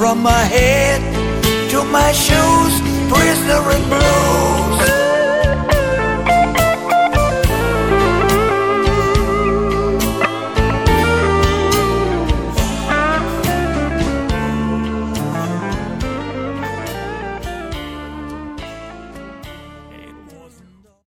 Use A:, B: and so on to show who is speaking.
A: from my head to my shoes, prisoner in blue.